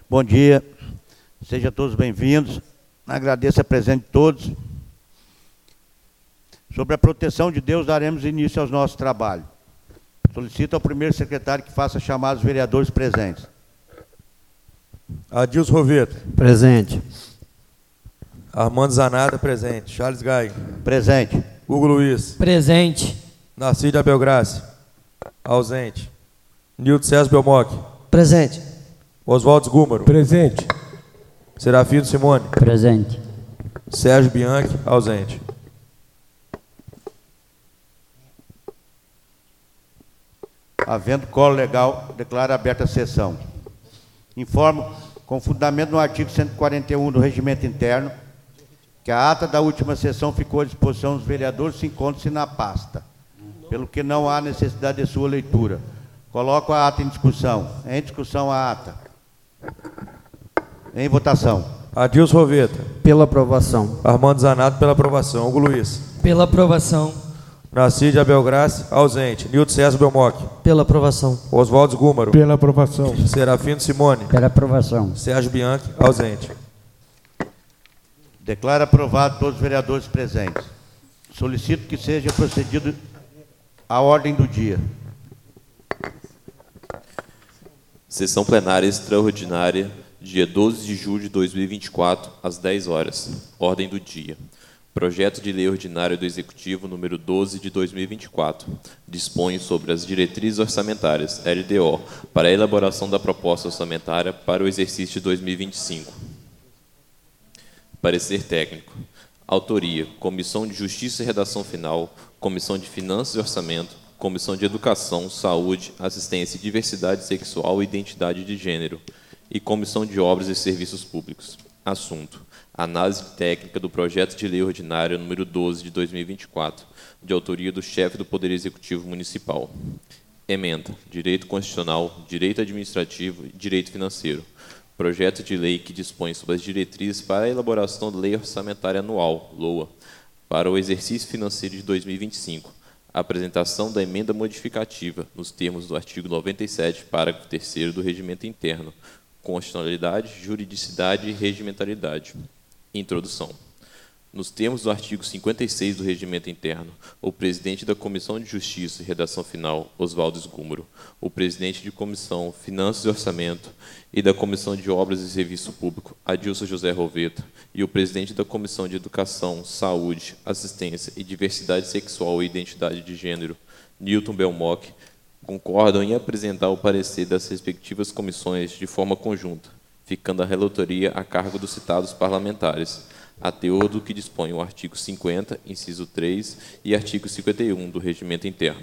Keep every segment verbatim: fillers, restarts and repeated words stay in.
Bom dia, sejam todos bem-vindos. Agradeço a presença de todos. Sobre a proteção de Deus, daremos início aos nossos trabalhos. Solicito ao primeiro secretário que faça chamar os vereadores presentes. Adilson Roveta. Presente. Armando Zanata, presente. Charles Gai. Presente. Hugo Luiz. Presente. Narciso Abel Graça. Ausente. Nilton César Belmoc. Presente. Oswaldo Gúmaro. Presente. Serafino Simone. Presente. Sérgio Bianchi, ausente. Havendo colo legal, declaro aberta a sessão. Informo, com fundamento no artigo cento e quarenta e um do Regimento Interno, que a ata da última sessão ficou à disposição dos vereadores, se encontra-se na pasta, pelo que não há necessidade de sua leitura. Coloco a ata em discussão. Em discussão a ata. Em votação. Adilson Roveta. Pela aprovação. Armando Zanata, pela aprovação. Hugo Luiz. Pela aprovação. Narciso Abel Graça, ausente. Nilton César Belmoc. Pela aprovação. Oswaldo Gúmaro. Pela aprovação. Serafino Simone. Pela aprovação. Sérgio Bianchi, ausente. Declaro aprovado todos os vereadores presentes. Solicito que seja procedido à ordem do dia. Sessão plenária extraordinária, dia doze de julho de dois mil e vinte e quatro, às dez horas. Ordem do dia. Projeto de Lei Ordinária do Executivo número doze de dois mil e vinte e quatro dispõe sobre as diretrizes orçamentárias, L D O, para a elaboração da proposta orçamentária para o exercício de dois mil e vinte e cinco. Parecer técnico. Autoria: Comissão de Justiça e Redação Final, Comissão de Finanças e Orçamento, Comissão de Educação, Saúde, Assistência e Diversidade Sexual e Identidade de Gênero e Comissão de Obras e Serviços Públicos. Assunto: análise técnica do projeto de lei ordinária número doze de dois mil e vinte e quatro, de autoria do chefe do Poder Executivo Municipal. Emenda: Direito Constitucional, Direito Administrativo e Direito Financeiro. Projeto de lei que dispõe sobre as diretrizes para a elaboração da Lei Orçamentária Anual, LOA, para o exercício financeiro de dois mil e vinte e cinco. Apresentação da emenda modificativa, nos termos do artigo noventa e sete, parágrafo terceiro do Regimento Interno. Constitucionalidade, juridicidade e regimentalidade. Introdução. Nos termos do artigo cinquenta e seis do Regimento Interno, o presidente da Comissão de Justiça e Redação Final, Oswaldo Gúmaro, o presidente de Comissão Finanças e Orçamento e da Comissão de Obras e Serviço Público, Adilson José Roveta, e o presidente da Comissão de Educação, Saúde, Assistência e Diversidade Sexual e Identidade de Gênero, Nilton Belmoc, concordam em apresentar o parecer das respectivas comissões de forma conjunta, ficando a relatoria a cargo dos citados parlamentares, a teor do que dispõe o artigo cinquenta, inciso três, e artigo cinquenta e um do Regimento Interno.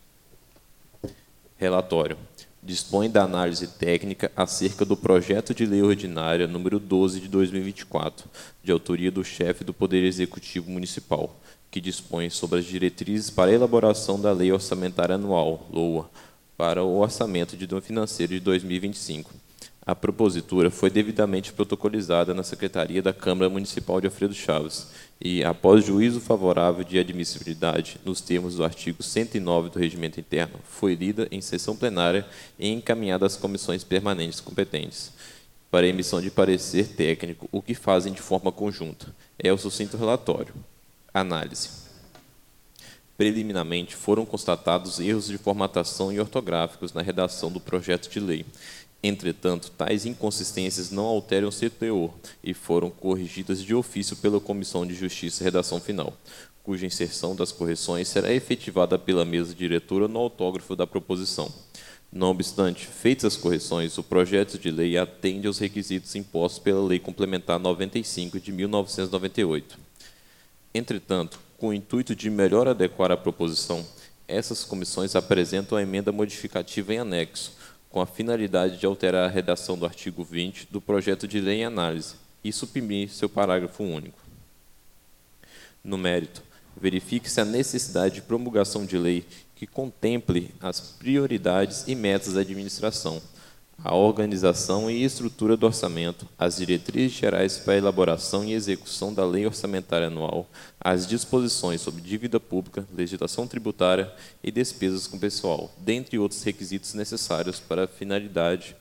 Relatório. Dispõe da análise técnica acerca do projeto de lei ordinária número doze de dois mil e vinte e quatro, de autoria do chefe do Poder Executivo Municipal, que dispõe sobre as diretrizes para a elaboração da Lei Orçamentária Anual, LOA, para o orçamento de ano financeiro de dois mil e vinte e cinco. A propositura foi devidamente protocolizada na Secretaria da Câmara Municipal de Alfredo Chaves e, após juízo favorável de admissibilidade, nos termos do artigo cento e nove do Regimento Interno, foi lida em sessão plenária e encaminhada às comissões permanentes competentes para emissão de parecer técnico, o que fazem de forma conjunta. É o sucinto relatório. Análise. Preliminarmente, foram constatados erros de formatação e ortográficos na redação do projeto de lei. Entretanto, tais inconsistências não alteram seu teor e foram corrigidas de ofício pela Comissão de Justiça e Redação Final, cuja inserção das correções será efetivada pela mesa diretora no autógrafo da proposição. Não obstante, feitas as correções, o projeto de lei atende aos requisitos impostos pela Lei Complementar noventa e cinco de mil novecentos e noventa e oito. Entretanto, com o intuito de melhor adequar a proposição, essas comissões apresentam a emenda modificativa em anexo, com a finalidade de alterar a redação do artigo vinte do projeto de lei em análise e suprimir seu parágrafo único. No mérito, verifique-se a necessidade de promulgação de lei que contemple as prioridades e metas da administração, a organização e estrutura do orçamento, as diretrizes gerais para a elaboração e execução da Lei Orçamentária Anual, as disposições sobre dívida pública, legislação tributária e despesas com pessoal, dentre outros requisitos necessários para a finalidade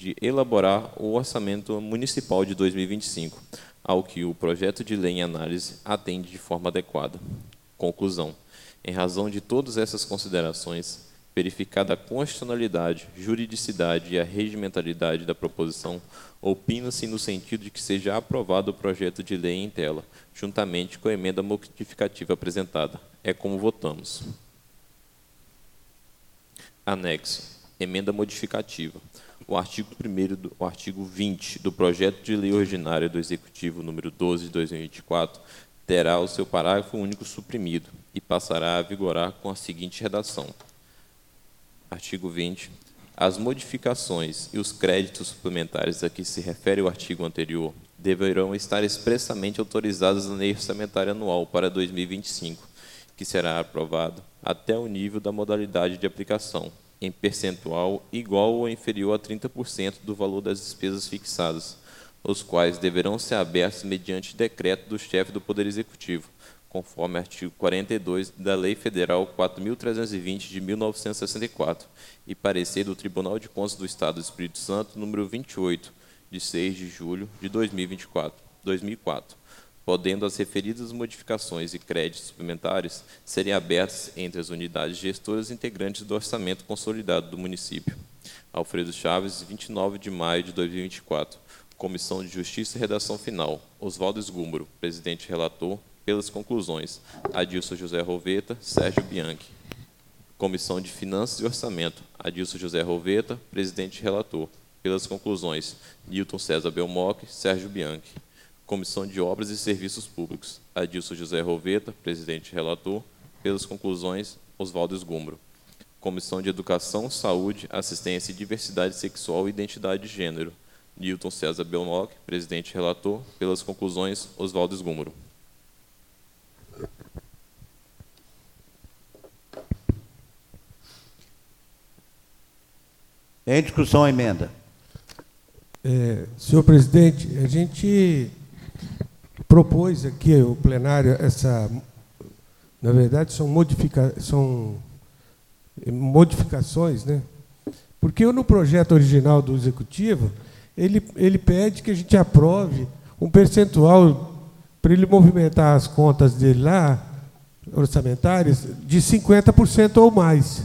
de elaborar o orçamento municipal de dois mil e vinte e cinco, ao que o projeto de lei em análise atende de forma adequada. Conclusão. Em razão de todas essas considerações, verificada a constitucionalidade, juridicidade e a regimentalidade da proposição, opina-se no sentido de que seja aprovado o projeto de lei em tela, juntamente com a emenda modificativa apresentada. É como votamos. Anexo. Emenda modificativa. O artigo primeiro do o artigo vinte do projeto de lei ordinária do Executivo número doze de dois mil e vinte e quatro terá o seu parágrafo único suprimido e passará a vigorar com a seguinte redação. Artigo vinte. As modificações e os créditos suplementares a que se refere o artigo anterior deverão estar expressamente autorizadas na Lei Orçamentária Anual para dois mil e vinte e cinco, que será aprovado até o nível da modalidade de aplicação, em percentual igual ou inferior a trinta por cento do valor das despesas fixadas, os quais deverão ser abertos mediante decreto do chefe do Poder Executivo, conforme artigo quarenta e dois da Lei Federal quatro mil trezentos e vinte de mil novecentos e sessenta e quatro e parecer do Tribunal de Contas do Estado do Espírito Santo número vinte e oito, de seis de julho de dois mil e vinte e quatro, dois mil e quatro, podendo as referidas modificações e créditos suplementares serem abertas entre as unidades gestoras integrantes do orçamento consolidado do município. Alfredo Chaves, vinte e nove de maio de dois mil e vinte e quatro. Comissão de Justiça e Redação Final. Oswaldo Esgúmbaro, presidente relator. Pelas conclusões, Adilson José Roveta, Sérgio Bianchi. Comissão de Finanças e Orçamento, Adilson José Roveta, presidente relator. Pelas conclusões, Newton César Belmoc, Sérgio Bianchi. Comissão de Obras e Serviços Públicos, Adilson José Roveta, presidente relator. Pelas conclusões, Oswaldo Esgúmbaro. Comissão de Educação, Saúde, Assistência e Diversidade Sexual e Identidade de Gênero, Newton César Belmoc, presidente relator. Pelas conclusões, Oswaldo Esgúmbaro. Em discussão a emenda. É, senhor presidente, a gente propôs aqui o plenário essa, na verdade são, modifica, são modificações, né? Porque no projeto original do executivo ele ele pede que a gente aprove um percentual para ele movimentar as contas dele lá orçamentárias de cinquenta por cento ou mais.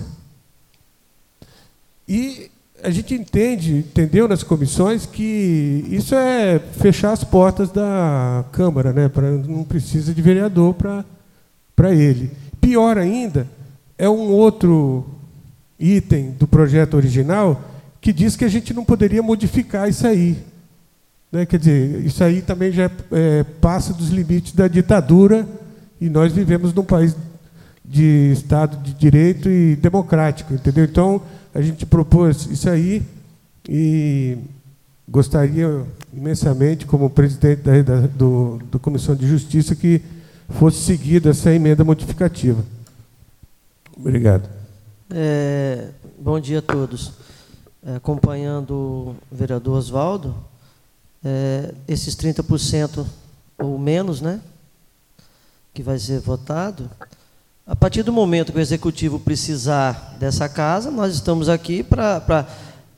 E a gente entende, entendeu nas comissões que isso é fechar as portas da Câmara, né? Pra, não precisa de vereador para para ele. Pior ainda, é um outro item do projeto original que diz que a gente não poderia modificar isso aí. Né? Quer dizer, isso aí também já é, passa dos limites da ditadura e nós vivemos num país de Estado de Direito e democrático, entendeu? Então, a gente propôs isso aí e gostaria imensamente, como presidente da, da, do, da Comissão de Justiça, que fosse seguida essa emenda modificativa. Obrigado. É, bom dia a todos. É, acompanhando o vereador Oswaldo, é, esses trinta por cento ou menos, né, que vai ser votado, a partir do momento que o Executivo precisar dessa casa, nós estamos aqui para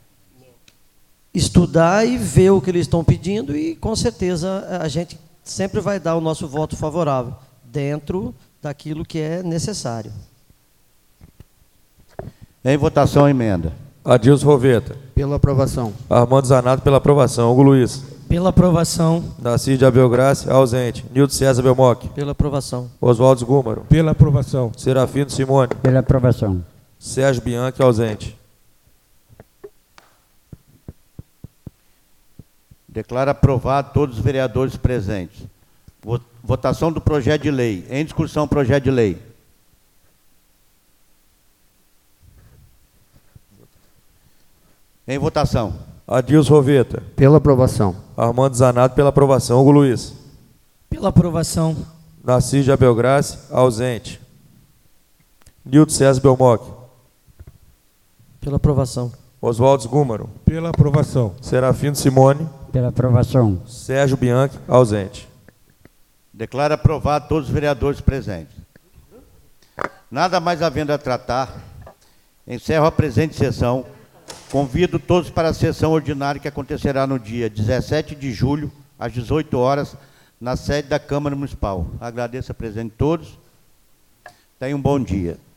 estudar e ver o que eles estão pedindo e, com certeza, a gente sempre vai dar o nosso voto favorável, dentro daquilo que é necessário. Em votação a emenda. Adilson Roveta. Pela aprovação. Armando Zanato, pela aprovação. Hugo Luiz. Pela aprovação. Darcy de Abel Graça, ausente. Nilton César Belmoc. Pela aprovação. Oswaldo Esgúmbaro. Pela aprovação. Serafino Simone. Pela aprovação. Sérgio Bianchi, ausente. Declaro aprovado todos os vereadores presentes. Votação do projeto de lei. Em discussão, projeto de lei. Em votação. Adilson Roveta. Pela aprovação. Armando Zanato, pela aprovação. Hugo Luiz. Pela aprovação. Darcy de Abel Graça, ausente. Nilton César Belmoc. Pela aprovação. Oswaldo Esgúmbaro. Pela aprovação. Serafino Simone. Pela aprovação. Sérgio Bianchi, ausente. Declaro aprovado todos os vereadores presentes. Nada mais havendo a tratar, encerro a presente sessão Convido todos para a sessão ordinária que acontecerá no dia dezessete de julho, às dezoito horas, na sede da Câmara Municipal. Agradeço a presença de todos. Tenham um bom dia.